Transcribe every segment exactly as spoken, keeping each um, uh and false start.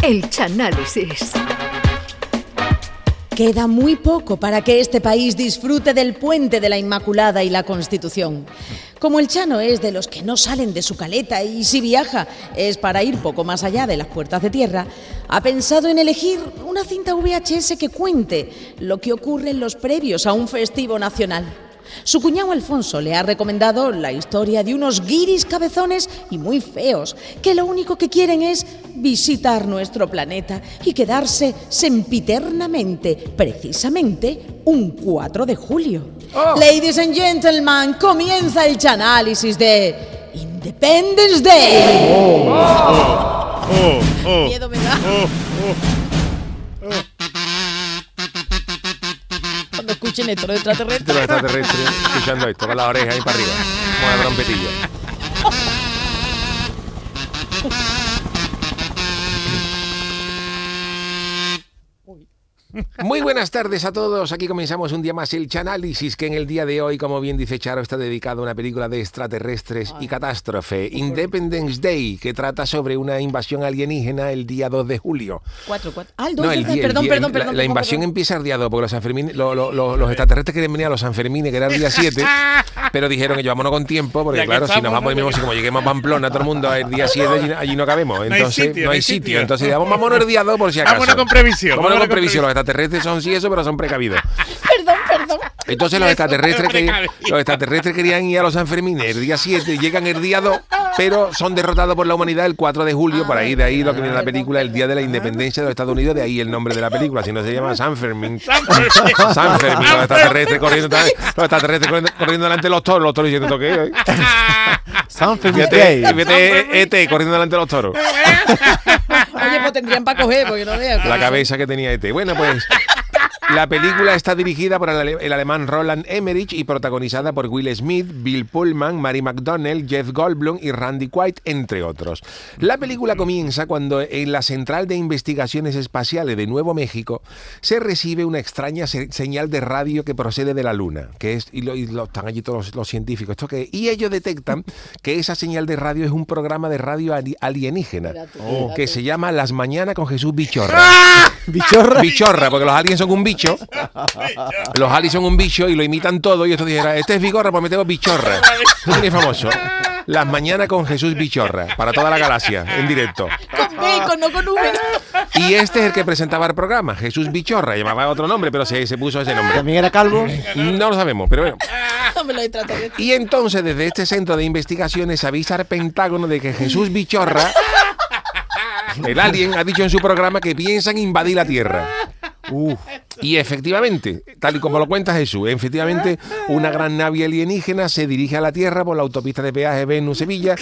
El Chanálisis. Queda muy poco para que este país disfrute del puente de la Inmaculada y la Constitución. Como el Chano es de los que no salen de su caleta y si viaja es para ir poco más allá de las puertas de tierra, ha pensado en elegir una cinta V H S que cuente lo que ocurre en los previos a un festivo nacional. Su cuñado Alfonso le ha recomendado la historia de unos guiris cabezones y muy feos, que lo único que quieren es visitar nuestro planeta y quedarse sempiternamente, precisamente un cuatro de julio. Oh. Ladies and gentlemen, comienza el Chanálisis de Independence Day. Oh, oh, oh, oh, Miedo me da. Oh, oh, oh. Cuando escuchen esto, los extraterrestres. Los extraterrestres escuchando esto, con la oreja ahí para arriba, como una trompetilla. Muy buenas tardes a todos, aquí comenzamos un día más el Chanálisis, que en el día de hoy, como bien dice Charo, está dedicado a una película de extraterrestres y catástrofe, Independence Day, que trata sobre una invasión alienígena el día dos de julio. Cuatro, cuatro. Ah, el dos No, de el julio. día, Perdón, el día, perdón, perdón. La, la invasión perdón. empieza el día dos, porque los Sanfermines, lo, lo, lo, los extraterrestres querían venir a los Sanfermines, que era el día siete, pero dijeron que vámonos con tiempo, porque Ya claro, que si nos estamos, vamos el ¿no? mismo, si como lleguemos a Pamplona, todo el mundo el día siete, allí, allí no cabemos. hay Entonces, sitio, no no hay hay sitio. sitio. Entonces, digamos, vámonos el día dos por si acaso. Vámonos con previsión. Vámonos con vámonos previsión. Los extraterrestres son sí eso, pero son precavidos. Perdón, perdón. Entonces los extraterrestres, que, precavidos. los extraterrestres querían ir a los Sanfermines el día siete, llegan el día dos, pero son derrotados por la humanidad el cuatro de julio, por ahí, de ahí lo que viene en la película, el día de la independencia de los Estados Unidos, de ahí el nombre de la película, si no se llama Sanfermin. Sanfermin, los extraterrestres corriendo, los extraterrestres corriendo, corriendo delante de los toros, los toros diciendo ¿esto qué es? Sanfermin Fíjate, Day. fíjate, E T corriendo delante de los toros. Oye, pues tendrían para coger, porque no veas. La cabeza que tenía E T. Bueno, pues la película está dirigida por el, ale- el alemán Roland Emmerich y protagonizada por Will Smith, Bill Pullman, Mary McDonnell, Jeff Goldblum y Randy Quaid, entre otros. La película comienza cuando en la Central de Investigaciones Espaciales de Nuevo México se recibe una extraña se- señal de radio que procede de la Luna, que es y, lo, y lo- están allí todos los, los científicos. ¿Esto qué es? Y ellos detectan que esa señal de radio es un programa de radio ali- alienígena Espérate, que espérate. se llama Las Mañanas con Jesús Bichorra. Bichorra. Bichorra, porque los aliens son un bicho. Los aliens son un bicho y lo imitan todo. Y esto dijera, este es Vigorra, pues metemos Bichorra. Eso es muy famoso. Las Mañanas con Jesús Bichorra, para toda la galaxia, en directo. Con bacon, no con V. Y este es el que presentaba el programa, Jesús Bichorra. Llamaba otro nombre, pero se, se puso ese nombre. También era calvo. No lo sabemos, pero bueno. No me lo extraterrestres. Y entonces, desde este centro de investigaciones, avisa al Pentágono de que Jesús Bichorra, el alien, ha dicho en su programa que piensan invadir la Tierra. Uf. Y efectivamente, tal y como lo cuenta Jesús, efectivamente una gran nave alienígena se dirige a la Tierra por la autopista de peaje Venus-Sevilla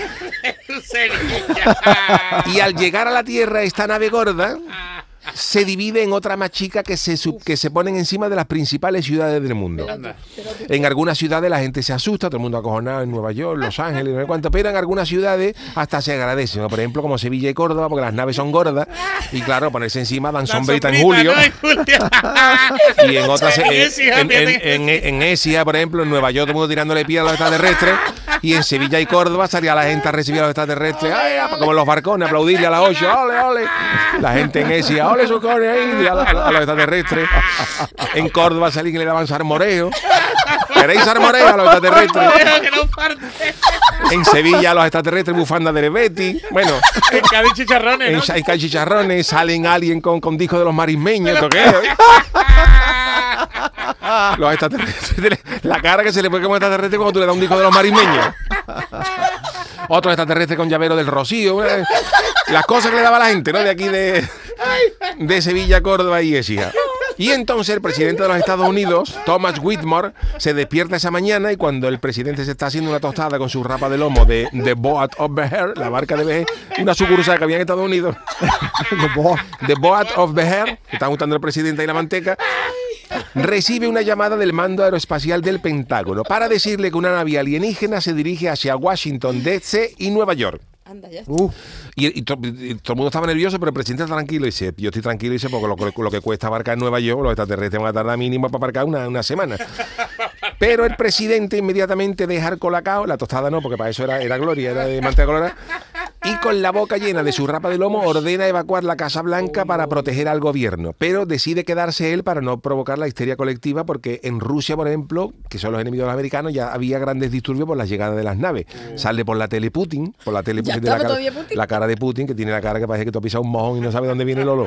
y al llegar a la Tierra esta nave gorda se divide en otra más chica que se, sub- que se ponen encima de las principales ciudades del mundo. En algunas ciudades la gente se asusta, todo el mundo acojonado en Nueva York, Los Ángeles, no sé cuánto, pero en algunas ciudades hasta se agradece, ¿no? Por ejemplo, como Sevilla y Córdoba, porque las naves son gordas y claro, ponerse encima dan sombrita en julio. Y en otras, en, en, en, en, en Ecija, por ejemplo, en Nueva York, todo el mundo tirándole piedra a los extraterrestres. Y en Sevilla y Córdoba salía la gente a recibir a los extraterrestres, ¡ay! Como en los barcones, aplaudirle a las ocho, ¡ole, ole! La gente en Ecija, ¡ole, su cojones ahí! A, la- a la- a los extraterrestres. En Córdoba salían y le daban sarmoreo. ¿Queréis sarmoreo a los extraterrestres? En Sevilla, a los extraterrestres, bufanda de Betty. Bueno, En Cádiz chicharrones, en ¿no? Shaikai Chicharrones salen alguien con, con discos de los marismeños. ¿Esto qué es? Los extraterrestres, la cara que se le pone como extraterrestre cuando tú le das un disco de los marismeños. Otro extraterrestre con llavero del Rocío. eh. Las cosas que le daba a la gente, ¿no? De aquí de, de Sevilla, Córdoba y Écija. Y entonces el presidente de los Estados Unidos, Thomas Whitmore, se despierta esa mañana y cuando el presidente se está haciendo una tostada con su rapa de lomo de The Boat of Bear, la barca de Bear, una sucursal que había en Estados Unidos, The Boat of Bear, que está gustando el presidente y la manteca, recibe una llamada del mando aeroespacial del Pentágono para decirle que una nave alienígena se dirige hacia Washington, D C y Nueva York. Anda, ya está. Uf. Y, y to- y todo el mundo estaba nervioso, pero el presidente está tranquilo. Y dice, yo estoy tranquilo, dice, porque lo, lo que cuesta abarcar Nueva York, los extraterrestres van a tardar mínimo para aparcar una, una semana. Pero el presidente inmediatamente deja el colacao, la tostada no, porque para eso era, era gloria, era de manteca colorada. y con la boca llena de su rapa de lomo ordena evacuar la Casa Blanca para proteger al gobierno, pero decide quedarse él para no provocar la histeria colectiva, porque en Rusia, por ejemplo, que son los enemigos de los americanos, ya había grandes disturbios por la llegada de las naves. Sale por la tele Putin, por la tele ¿Ya Putin, de la, estaba cara, todavía Putin? la cara de Putin, que tiene la cara que parece que tú has pisado un mojón y no sabe dónde viene el olor.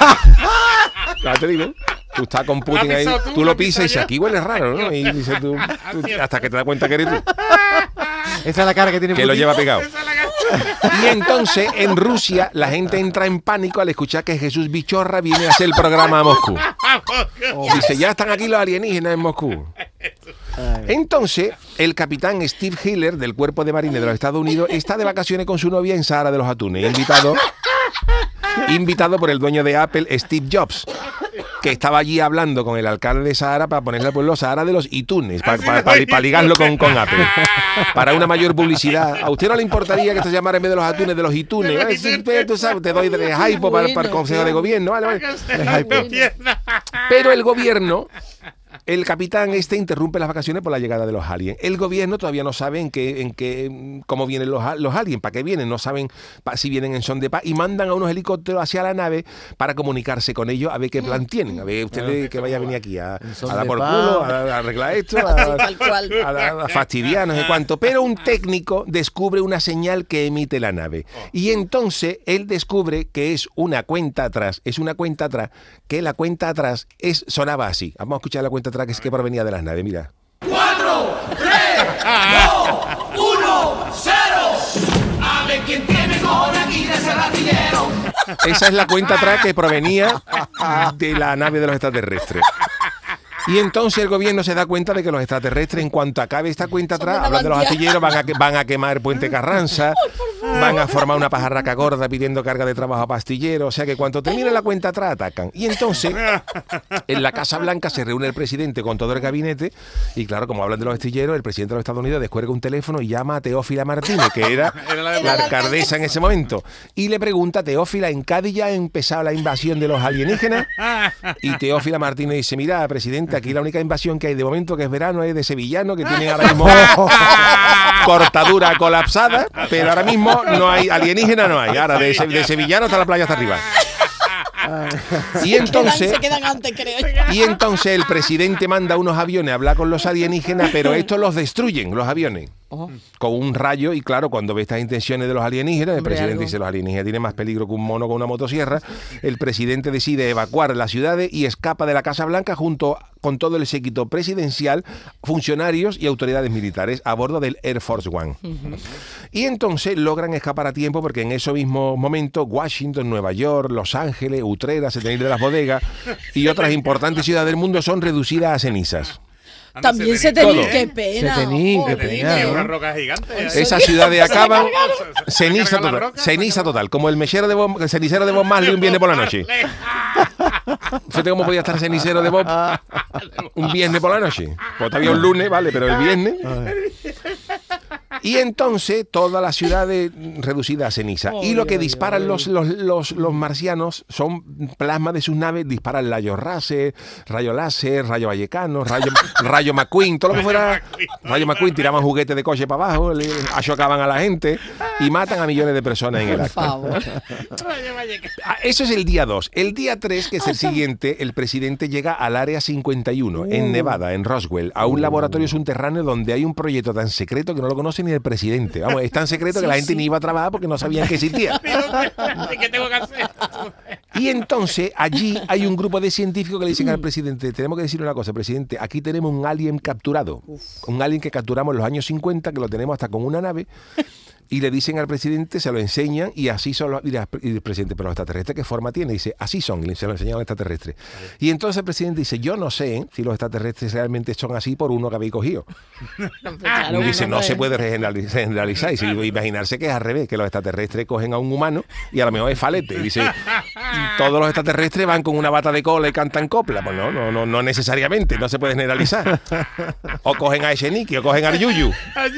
Ya te digo. Tú estás con Putin ahí, tú, tú ¿la lo pisas y dices, yo? aquí huele raro, ¿no? Y dices tú, tú, hasta que te das cuenta que eres tú, Esa es la cara que tiene que lo Putin. lleva pegado. Y entonces en Rusia la gente entra en pánico al escuchar que Jesús Bichorra viene a hacer el programa a Moscú. Dice, ya están aquí los alienígenas en Moscú. Entonces, el capitán Steve Hiller, del Cuerpo de Marines de los Estados Unidos, está de vacaciones con su novia en Sahara de los Atunes, invitado, invitado por el dueño de Apple, Steve Jobs, que estaba allí hablando con el alcalde de Sahara para ponerle al pueblo Sahara de los Itunes, para pa, pa, pa ligarlo con, con Apple, para una mayor publicidad. ¿A usted no le importaría que se llamara en vez de los Atunes de los Itunes? ¿Vale? Sí, pero tú sabes, te doy de hypo para, para el consejo de gobierno. Vale, vale. Pero el gobierno... El capitán este interrumpe las vacaciones por la llegada de los aliens. El gobierno todavía no sabe en qué, en qué, cómo vienen los, los aliens, para qué vienen, no saben pa, si vienen en son de paz, y mandan a unos helicópteros hacia la nave para comunicarse con ellos a ver qué plan tienen, a ver ustedes que vaya a venir aquí a, a dar por culo, a, a arreglar esto, a, a, a, a fastidiar, no sé cuánto. Pero un técnico descubre una señal que emite la nave, y entonces él descubre que es una cuenta atrás, es una cuenta atrás, que la cuenta atrás es sonaba así. Vamos a escuchar la cuenta atrás que es que provenía de las naves, mira. cuatro, tres, dos, uno, cero. A ver quién tiene cojones aquí de ese ratillero. Esa es la cuenta atrás que provenía de la nave de los extraterrestres. Y entonces el gobierno se da cuenta de que los extraterrestres, en cuanto acabe esta cuenta atrás, hablando de los astilleros, van a, que, van a quemar Puente Carranza, van a formar una pajarraca gorda pidiendo carga de trabajo a pastilleros. O sea que cuando termine la cuenta atrás, atacan. Y entonces, en la Casa Blanca se reúne el presidente con todo el gabinete. Y claro, como hablan de los astilleros, el presidente de los Estados Unidos descuelga un teléfono y llama a Teófila Martínez, que era la alcaldesa en ese momento. Y le pregunta, Teófila, ¿en Cádiz ya ha empezado la invasión de los alienígenas? Y Teófila Martínez dice, mira, presidente, aquí la única invasión que hay de momento, que es verano, es de sevillanos, que tienen ahora mismo cortadura colapsada, pero ahora mismo no hay alienígena, no hay. Ahora de, de sevillano hasta la playa hasta arriba. Y entonces, se quedan antes, creo. y entonces el presidente manda unos aviones a hablar con los alienígenas, pero estos los destruyen, los aviones. Oh. Con un rayo, y claro, cuando ve estas intenciones de los alienígenas, el presidente algo. dice, los alienígenas tienen más peligro que un mono con una motosierra. El presidente decide evacuar las ciudades y escapa de la Casa Blanca junto con todo el séquito presidencial, funcionarios y autoridades militares a bordo del Air Force One. Uh-huh. Y entonces logran escapar a tiempo, porque en esos mismos momentos Washington, Nueva York, Los Ángeles, Utrera, Setenil de las Bodegas y otras importantes ciudades del mundo son reducidas a cenizas. También se tenía, qué pena. Se tenía, qué pena. Una roca gigante. Esas ciudades acaban ceniza total, ceniza total, como el mechero de Bob, el cenicero de Bob Marley un viernes por la noche. Fíjate cómo podía estar el cenicero de Bob un viernes por la noche. Pues todavía un lunes, vale, pero el viernes. Y entonces toda la ciudad es reducida a ceniza. Oh, y lo que disparan los, los, los, los marcianos son plasma de sus naves, disparan rayos láser, rayo láser, rayo vallecano, rayo, rayo McQueen, todo lo que fuera. Rayo McQueen, tiraban juguetes de coche para abajo, le achocaban a la gente y matan a millones de personas en el acto. Por favor. Eso es el día dos. El día tres, que es el siguiente, el presidente llega al área cincuenta y uno, en Nevada, en Roswell, a un laboratorio subterráneo donde hay un proyecto tan secreto que no lo conoce ni el presidente. Vamos, es tan secreto sí, que la gente sí. ni iba a trabajar porque no sabían que existía. ¿Qué tengo que hacer? Y entonces allí hay un grupo de científicos que le dicen al presidente, tenemos que decirle una cosa, presidente, aquí tenemos un alien capturado, Uf. un alien que capturamos en los años cincuenta, que lo tenemos hasta con una nave. Y le dicen al presidente, se lo enseñan, y así son los... Y el presidente, pero los extraterrestres, ¿qué forma tiene? Dice, así son, y se lo enseñan a los extraterrestres. Y entonces el presidente dice, yo no sé si los extraterrestres realmente son así por uno que habéis cogido. Claro, y dice, no se puede generalizar. Y si imaginarse que es al revés, que los extraterrestres cogen a un humano y a lo mejor es falete. Y dice, todos los extraterrestres van con una bata de cola y cantan copla. Pues no, no, no, no necesariamente, no se puede generalizar. O cogen a Echenique, o cogen a Yuyu.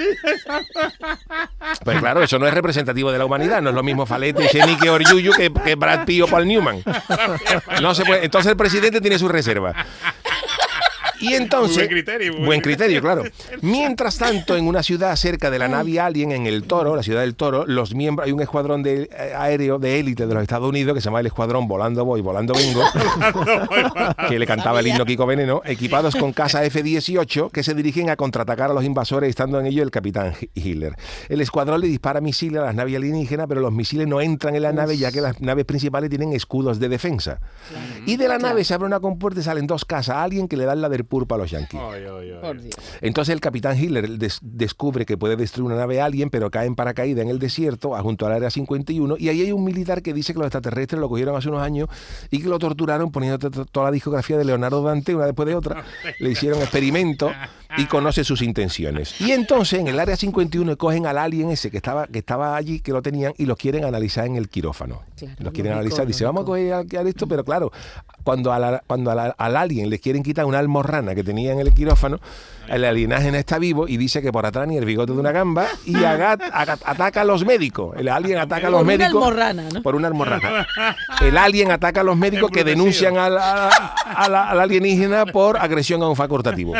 Pues claro, eso no es representativo de la humanidad, no es lo mismo Falete, Echenique o Yuyu que, que Brad Pitt o Paul Newman. No se puede. Entonces el presidente tiene su reserva. Y entonces, Muy buen criterio, muy buen criterio, claro. Mientras tanto, en una ciudad cerca de la nave Alien, en el Toro, la ciudad del Toro, los miembros, hay un escuadrón de, eh, aéreo de élite de los Estados Unidos que se llama el Escuadrón Volando Voy, Volando Vengo, que le cantaba el himno Kiko Veneno, equipados con cazas F dieciocho que se dirigen a contraatacar a los invasores, estando en ello el capitán Hitler. El escuadrón le dispara misiles a las naves alienígenas, pero los misiles no entran en la nave, ya que las naves principales tienen escudos de defensa. Claro. Y de la nave se abre una compuerta y salen dos cazas Alien que le dan la del purpa a los yanquis. Ay, ay, ay. Entonces el capitán Hitler des- descubre que puede destruir una nave Alien, pero cae en paracaídas en el desierto, junto al área cincuenta y uno, y ahí hay un militar que dice que los extraterrestres lo cogieron hace unos años y que lo torturaron poniendo t- t- toda la discografía de Leonardo Dante, una después de otra. Le hicieron experimentos y conoce sus intenciones. Y entonces en el área cincuenta y uno cogen al alien ese que estaba, que estaba allí, que lo tenían, y los quieren analizar en el quirófano. Claro, los quieren lógico, analizar. Dice, vamos a coger a, a esto, pero claro, cuando, a la, cuando a la, al alien le quieren quitar una almorrana que tenía en el quirófano, el alienígena está vivo y dice que por atrás ni el bigote de una gamba, y agat, agat, ataca a los médicos. El alien ataca a los por médicos. Una almorrana, ¿no? Por una almorrana. El alien ataca a los médicos que denuncian a la, a la, al alienígena por agresión a un facultativo.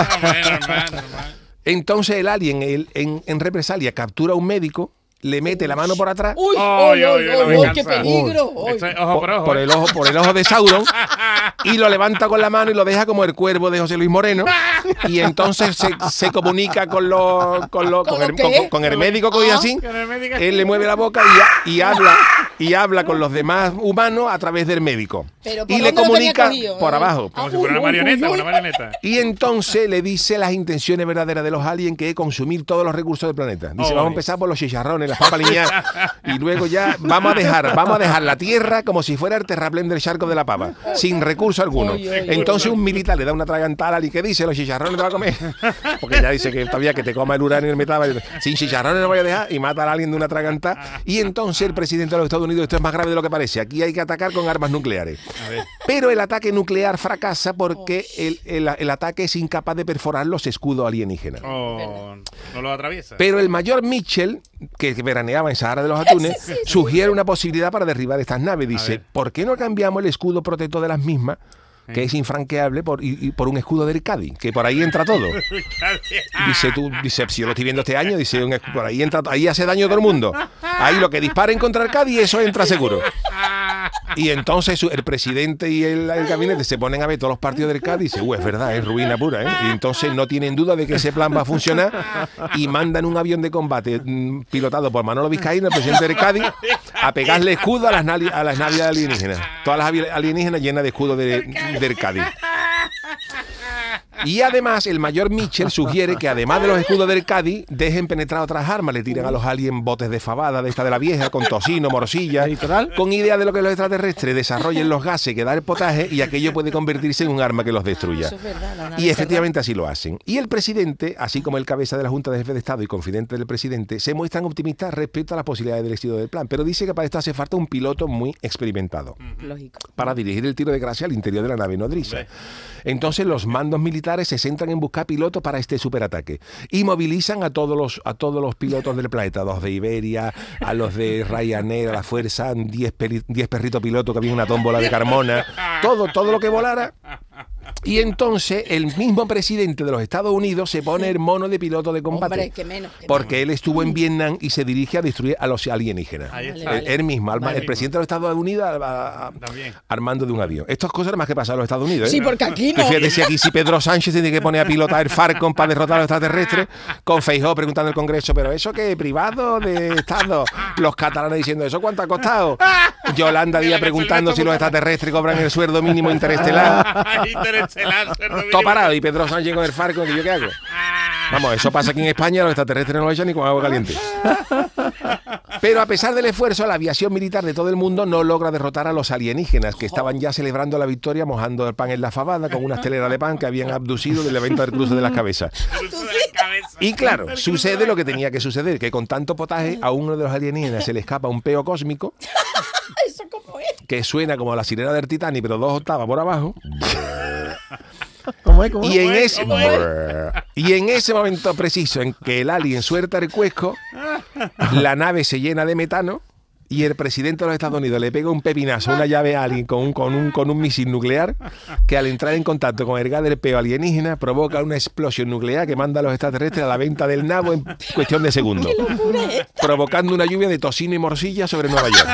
Entonces el alien el, en, en represalia captura a un médico, le mete la mano por atrás. ¡Uy, Ay, uy, ay, uy, ay, uy, me uy, qué cansa. peligro! Uy. Esto es ojo por ojo. Por el ojo, por el ojo de Sauron, y lo levanta con la mano y lo deja como el cuervo de José Luis Moreno, y entonces se, se comunica con los con, lo, ¿Con con, lo el, qué? con, con el médico que oye así. Con el médico. Él le mueve la boca y, y habla y habla con los demás humanos a través del médico, Pero ¿por y le dónde lo tenía comunica cogido, por eh? abajo. Como Ah, si fuera una uy, uy, marioneta, uy, una uy. marioneta. Y entonces le dice las intenciones verdaderas de los aliens, que es consumir todos los recursos del planeta. Dice, Oh, vamos a empezar por los chicharrones, las papas liñadas, y luego ya vamos a dejar, vamos a dejar la tierra como si fuera el terraplén del charco de la papa, sin recurso alguno. Oy, oy, oy. Entonces un militar le da una tragantada al alien que dice, los chicharrones te va a comer. Porque ya dice que todavía que te coma el uranio y el metal, sin chicharrones no voy a dejar, y mata al alien de una tragantada. Y entonces el presidente de los Estados Unidos, esto es más grave de lo que parece, aquí hay que atacar con armas nucleares. A ver. Pero el ataque nuclear fracasa porque el, el, el ataque es incapaz de perforar los escudos alienígenas. Oh, no lo atraviesa. Pero el mayor Mitchell, que veraneaba en Sahara de los Atunes, sugiere una posibilidad para derribar estas naves. Dice, ver. ¿por qué no cambiamos el escudo protector de las mismas, que es infranqueable, por, y, y por un escudo del Cádiz, que por ahí entra todo? Dice tú, dice, si yo lo estoy viendo este año, dice, un escudo, por ahí entra, ahí hace daño a todo el mundo. Ahí lo que disparen contra el Cádiz, eso entra seguro. Y entonces su- el presidente y el, el gabinete se ponen a ver todos los partidos del Cádiz y dice, uy, es verdad, es ruina pura, ¿eh? Y entonces no tienen duda de que ese plan va a funcionar, y mandan un avión de combate mm, pilotado por Manolo Vizcaíno, el presidente del Cádiz, a pegarle escudo a las, nali- a las naves alienígenas. Todas las avi- alienígenas llenas de escudo de, del Cádiz. Y además el mayor Mitchell sugiere que además de los escudos del Cádiz, dejen penetrar otras armas, le tiran a los aliens botes de fabada, de esta de la vieja, con tocino, morcilla, ¿Literal? con idea de lo que los extraterrestres desarrollen los gases que da el potaje, y aquello puede convertirse en un arma que los destruya. Eso es verdad, la nave Y efectivamente así lo hacen. Y el presidente, así como el cabeza de la Junta de Jefes de Estado y confidente del presidente, se muestran optimistas respecto a las posibilidades del éxito del plan, pero dice que para esto hace falta un piloto muy experimentado Lógico. para dirigir el tiro de gracia al interior de la nave nodriza. Entonces los mandos militares se centran en buscar pilotos para este superataque y movilizan a todos los a todos los pilotos del planeta, a los de Iberia, a los de Ryanair, a la Fuerza, diez perritos pilotos que había una tómbola de Carmona, todo, todo lo que volara. Y entonces el mismo presidente de los Estados Unidos se pone el mono de piloto de combate. Hombre, que menos. Que Porque menos. él estuvo en Vietnam y se dirige a destruir a los alienígenas. Ahí Vale, está. vale. Él mismo, Alma- Vale. el presidente de los Estados Unidos a- a- También. armando de un avión. Estas cosas más que pasan en los Estados Unidos, ¿eh? Sí, porque aquí Tú no. fíjate si aquí si Pedro Sánchez tiene que poner a pilotar el Falcon para derrotar a los extraterrestres, con Feijóo preguntando al Congreso, pero ¿eso qué? ¿Privado de Estado? Los catalanes diciendo, ¿eso cuánto ha costado? Yolanda Díaz preguntando si los extraterrestres cobran el sueldo mínimo interestelar. Interestelar, sueldo Todo mínimo. parado, y Pedro Sánchez con el Falcon, ¿y yo qué hago? Vamos, eso pasa aquí en España, los extraterrestres no lo echan ni con agua caliente. Pero a pesar del esfuerzo, la aviación militar de todo el mundo no logra derrotar a los alienígenas, que estaban ya celebrando la victoria mojando el pan en la fabada con unas teleras de pan que habían abducido del evento del cruce de las cabezas. Cruzo de la cabeza. Y claro, sucede lo que tenía que suceder, que con tanto potaje a uno de los alienígenas se le escapa un peo cósmico ¿Eso cómo es? que suena como la sirena del Titanic, pero dos octavas por abajo. ¿Cómo es? ¿Cómo es? Y en, es? ese, ¿Cómo y en ese momento preciso en que el alien suelta el cuesco, la nave se llena de metano y el presidente de los Estados Unidos le pega un pepinazo, una llave a alguien con un, con un, con un misil nuclear, que al entrar en contacto con el gas del peo alienígena provoca una explosión nuclear que manda a los extraterrestres a la venta del nabo en cuestión de segundos, provocando una lluvia de tocino y morcilla sobre Nueva York.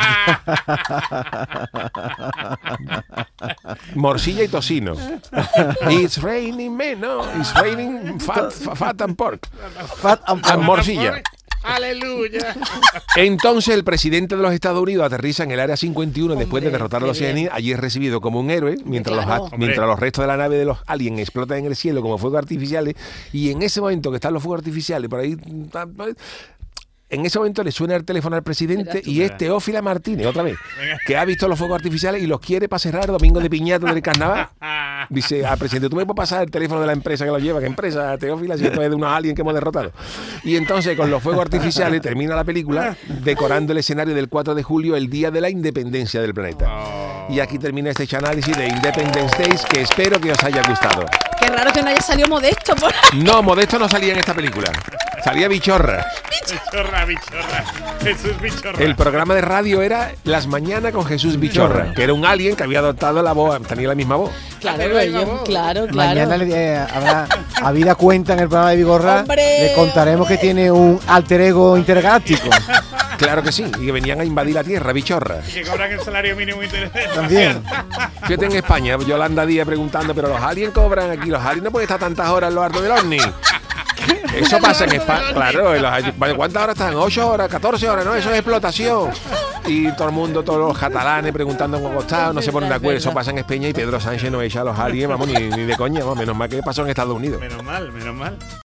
Morcilla y tocino. It's raining men, no, it's raining fat, fat and pork. Fat and And morcilla. Aleluya. Entonces el presidente de los Estados Unidos aterriza en el área cincuenta y uno después Hombre, de derrotar a los qué bien. iraníes. Allí es recibido como un héroe, mientras, Claro. los, mientras los restos de la nave de los aliens explotan en el cielo como fuegos artificiales. Y en ese momento que están los fuegos artificiales, por ahí... En ese momento le suena el teléfono al presidente y es Teófila Martínez, otra vez, que ha visto los fuegos artificiales y los quiere para cerrar el domingo de piñata del carnaval. Dice al presidente, ¿tú me puedes pasar el teléfono de la empresa que lo lleva? ¿Qué empresa, Teófila? Si esto es de unos aliens que hemos derrotado. Y entonces con los fuegos artificiales termina la película decorando el escenario del cuatro de julio, el día de la independencia del planeta. Y aquí termina este análisis de Independence Days, que espero que os haya gustado. Qué raro que no haya salido Modesto por ahí. No, Modesto no salía en esta película. Salía Bichorra. Bichorra, bichorra. Jesús Bichorra. El programa de radio era Las Mañanas con Jesús Bichorra, que era un alien que había adoptado la voz, tenía la misma voz. Claro, Hace la misma yo- voz. claro, claro. Mañana le, eh, habrá habida cuenta en el programa de Vigorra. ¡Hombre! Le contaremos que tiene un alter ego intergaláctico. Claro que sí, y que venían a invadir la Tierra, Bichorra. Que cobran el salario mínimo interés. También. Fíjate en España, Yolanda Díaz preguntando, pero los aliens cobran aquí, los aliens no pueden estar tantas horas en los altos del ovni. Eso pasa en España, claro, en los- ¿cuántas horas están? ¿ocho horas? ¿catorce horas? No, eso es explotación. Y todo el mundo, todos los catalanes preguntando cómo costado, no se ponen de acuerdo. Eso pasa en España y Pedro Sánchez no echa a los aliens, vamos, ni, ni de coña, vamos, menos mal que pasó en Estados Unidos. Menos mal, menos mal.